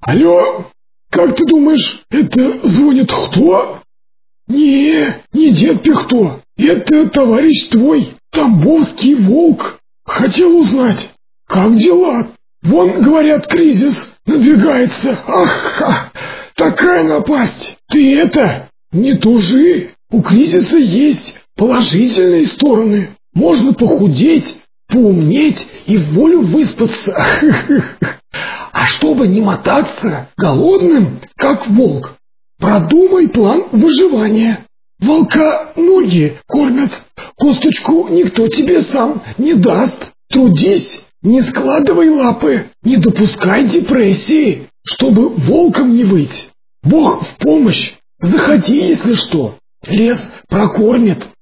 Алло, как ты думаешь, это звонит кто? Не дед Пихто, это товарищ твой, Тамбовский волк. Хотел узнать, как дела? Вон, говорят, кризис надвигается. Ах, такая напасть. Ты не тужи. У кризиса есть положительные стороны. Можно похудеть, поумнеть и в волю выспаться. А чтобы не мотаться голодным, как волк, продумай план выживания. Волка ноги кормят, косточку никто тебе сам не даст. Трудись, не складывай лапы, не допускай депрессии, чтобы волком не быть. Бог в помощь, заходи, если что. Лес прокормит.